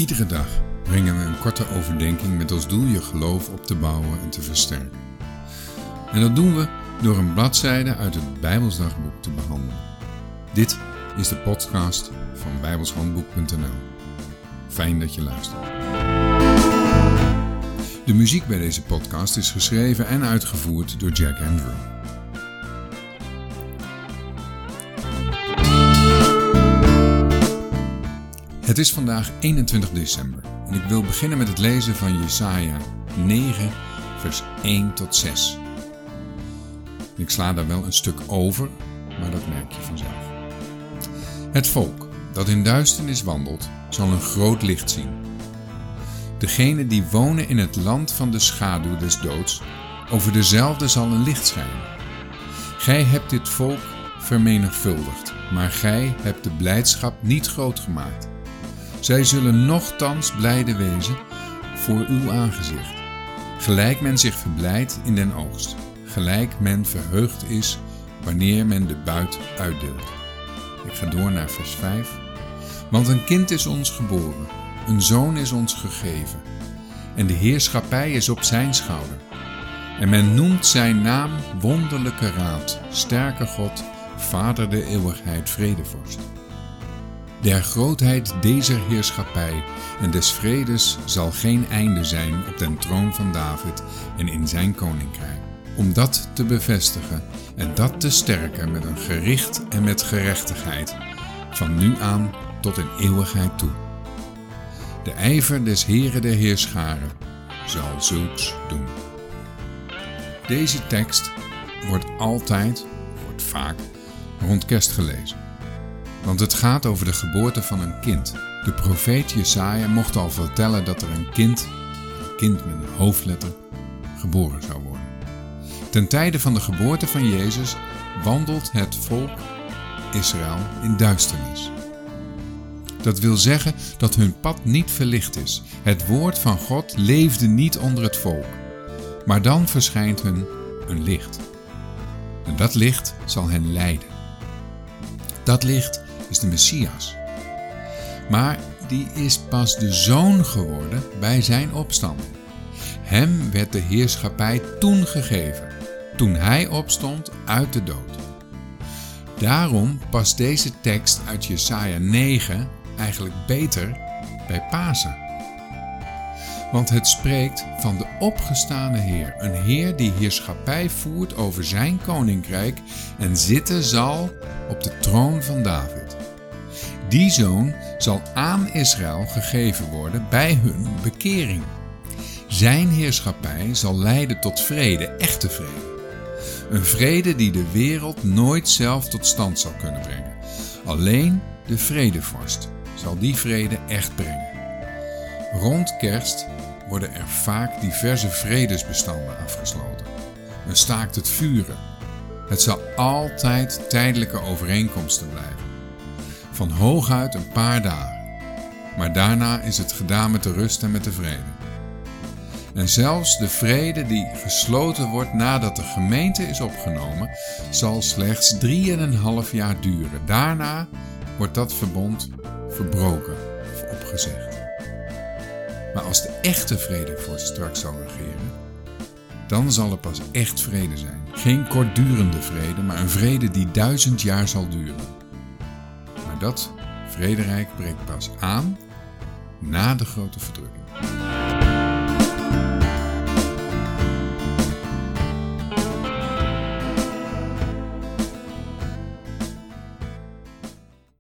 Iedere dag brengen we een korte overdenking met als doel je geloof op te bouwen en te versterken. En dat doen we door een bladzijde uit het Bijbelsdagboek te behandelen. Dit is de podcast van bijbelshandboek.nl. Fijn dat je luistert. De muziek bij deze podcast is geschreven en uitgevoerd door Jack Andrew. Het is vandaag 21 december en ik wil beginnen met het lezen van Jesaja 9 vers 1 tot 6. Ik sla daar wel een stuk over, maar dat merk je vanzelf. Het volk dat in duisternis wandelt, zal een groot licht zien. Degenen die wonen in het land van de schaduw des doods, over dezelfde zal een licht schijnen. Gij hebt dit volk vermenigvuldigd, maar gij hebt de blijdschap niet groot gemaakt. Zij zullen nochtans blijde wezen voor uw aangezicht. Gelijk men zich verblijdt in den oogst, gelijk men verheugd is wanneer men de buit uitdeelt. Ik ga door naar vers 5. Want een kind is ons geboren, een zoon is ons gegeven, en de heerschappij is op zijn schouder. En men noemt zijn naam wonderlijke raad, sterke God, Vader der eeuwigheid, vredevorst. Der grootheid dezer heerschappij en des vredes zal geen einde zijn op den troon van David en in zijn koninkrijk, om dat te bevestigen en dat te sterken met een gericht en met gerechtigheid, van nu aan tot in eeuwigheid toe. De ijver des Heere der Heerscharen zal zulks doen. Deze tekst wordt vaak rond kerst gelezen. Want het gaat over de geboorte van een kind. De profeet Jesaja mocht al vertellen dat er een kind met een hoofdletter, geboren zou worden. Ten tijde van de geboorte van Jezus wandelt het volk Israël in duisternis. Dat wil zeggen dat hun pad niet verlicht is. Het woord van God leefde niet onder het volk. Maar dan verschijnt hun een licht. En dat licht zal hen leiden. Dat licht is de Messias. Maar die is pas de zoon geworden bij zijn opstanding. Hem werd de heerschappij toen gegeven, toen hij opstond uit de dood. Daarom past deze tekst uit Jesaja 9 eigenlijk beter bij Pasen. Want het spreekt van de opgestane Heer, een Heer die heerschappij voert over zijn koninkrijk en zitten zal op de troon van David. Die zoon zal aan Israël gegeven worden bij hun bekering. Zijn heerschappij zal leiden tot vrede, echte vrede. Een vrede die de wereld nooit zelf tot stand zal kunnen brengen. Alleen de vredevorst zal die vrede echt brengen. Rond kerst worden er vaak diverse vredesbestanden afgesloten. Men staakt het vuren. Het zal altijd tijdelijke overeenkomsten blijven. Van hooguit een paar dagen. Maar daarna is het gedaan met de rust en met de vrede. En zelfs de vrede die gesloten wordt nadat de gemeente is opgenomen, zal slechts 3,5 jaar duren. Daarna wordt dat verbond verbroken of opgezegd. Maar als de echte vredevorst straks zal regeren, dan zal er pas echt vrede zijn. Geen kortdurende vrede, maar een vrede die 1000 jaar zal duren. Maar dat vrederijk breekt pas aan na de grote verdrukking.